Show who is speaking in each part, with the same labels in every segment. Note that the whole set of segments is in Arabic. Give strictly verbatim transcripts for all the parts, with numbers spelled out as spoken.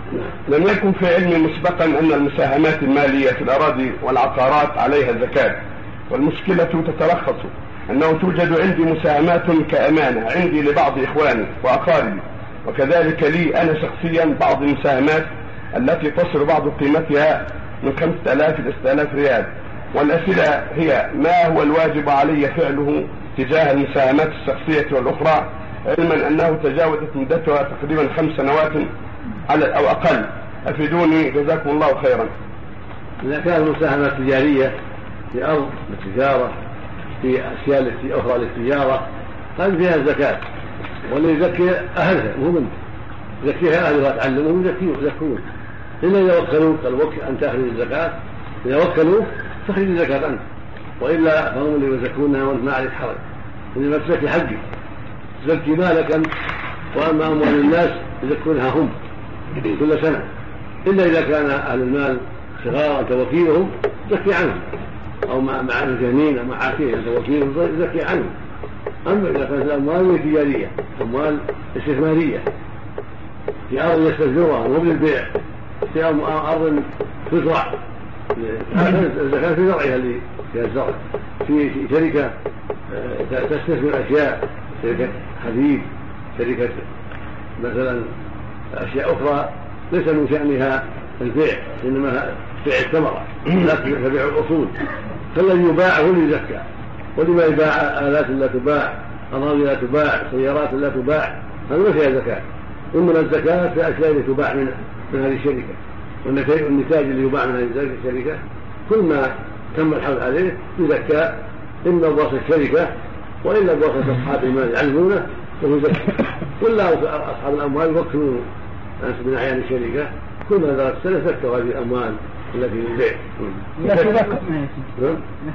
Speaker 1: لم يكن في علمي مسبقا أن المساهمات المالية في الأراضي والعقارات عليها زكاة، والمشكلة تتلخص أنه توجد عندي مساهمات كأمانة عندي لبعض إخواني وأقاربي، وكذلك لي أنا شخصيا بعض المساهمات التي تصل بعض قيمتها من خمسة آلاف إلى ستة آلاف ريال. والأسئلة هي: ما هو الواجب علي فعله تجاه المساهمات الشخصية والأخرى، علما أنه تجاوزت مدتها تقريبا خمس سنوات على أو أقل؟ أفيدوني جزاكم الله خيرا.
Speaker 2: إذا كانت مساهمة تجارية في أرض للتجارة، في أشياء التي أخرى للتجارة، هذه فيها الزكاة، واللي يزكي أهلها مو منه، يزكيها أهلها تعلمهم يزكون، إلا إذا وكلوك أن تأخذ الزكاة، إذا وكلوك تخرج الزكاة أنت، وإلا فهم اللي يزكونها وأنت ما عليك حرج، إنما تزكي حقك، تزكي مالك أنت، وأما أموال الناس يزكونها هم كل سنة، إلا إذا كان أهل المال صغار أنت وكيلهم تزكي عنهم، أو مع الجنين أو مع عاكين أنت وكيلهم تزكي عنهم. أما إذا كانت الأموال تجارية، أموال استثمارية في أرض يستثمرها مو بالبيع، في أرض تزرع، الزكاة في زرعها اللي فيها الزرع، في شركة تستثمر أشياء، شركة حديد، شركة مثلا أشياء أخرى ليس من شأنها البيع، إنما بيع الثمرة لا بيع الأصول، فالذي يباع هو اللي يزكى، ولما يباع آلات لا تباع، أراضي لا تباع، سيارات لا تباع، هذا ما فيها زكاة. إنما الزكاة في أشياء اللي تباع من من هذه الشركة، والنتاج اللي يباع من هذه الشركة كل ما تم الحول عليه يزكى، إما بواسطة الشركة وإلا بواسطة أصحاب المال يعلمونه ويزكى، ولا أصحاب الأموال يوكلون ناس من أعيان الشركة، كل ما ذات السنة زكوا هذه الأموال التي للبيع.
Speaker 3: لا تذكر
Speaker 2: نعم.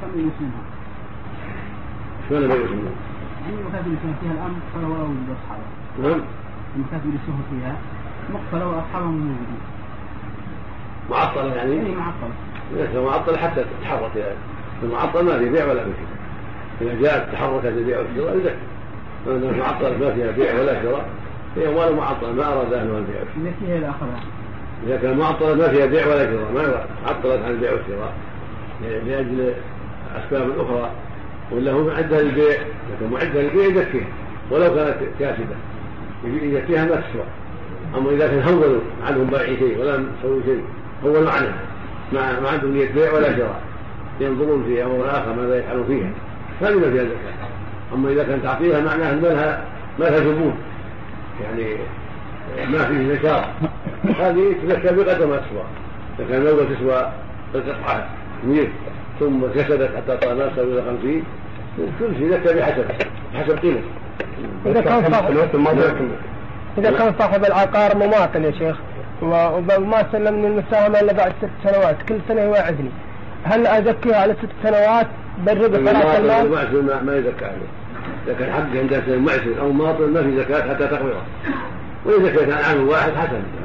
Speaker 2: شو أنا بقول؟
Speaker 3: يعني المكاتب اللي فيها الأمر فهو أولى بأصحابه.
Speaker 2: نعم.
Speaker 3: المكاتب اللي سووا فيها مقفلة وأصحابهم موجودين.
Speaker 2: معطلة يعني؟
Speaker 3: إيه معطلة.
Speaker 2: ليس معطلة حتى تتحرك يعني. المعطلة ما في بيع ولا بيع. إذا جاءت تحركت البيع والشراء يزكى. أما المعطلة ما فيها بيع ولا شراء هي أموال معطلة ما أراد أهلها البيع.
Speaker 3: التي هي الآخرة.
Speaker 2: إذا كان معطلة ما فيها بيع ولا شراء ما عطلت عن البيع والشراء لأجل أسباب أخرى، ولا هو معدها للبيع، لكن معدها للبيع يزكيها ولو كانت كاسدة يزكيها ما تسوى. أما إذا كان هولوا عنهم بيع شيء ولا يسووا شيء، هولوا عنها ما ما عندهم نية بيع ولا شراء، ينظرون في أمر آخر ماذا يفعلون فيها، هذه ما فيها زكاة. أما إذا كان تعطيها معناها ما لها ما لها زبون، يعني ما فيه نشاط، هذه تزكى بقدر ما تسوى. إذا كان الأول تسوى القطعة مية ثم كسدت حتى طالت إلى خمسين، كل شيء زكى بحسب حسب قيمته.
Speaker 3: إذا كان صاحب إذا كان صاحب العقار مماطل يا شيخ وما سلم من المساهمة إلا بعد ست سنوات، كل سنة يوعدني، هل أزكيها على ست سنوات بالربح ثلاث المال؟
Speaker 2: ما ما يزكى عليه، إذا كان حق عند معسر أو ماطل ما في زكاة حتى تقبضه، وإذا كان عنه واحد حسن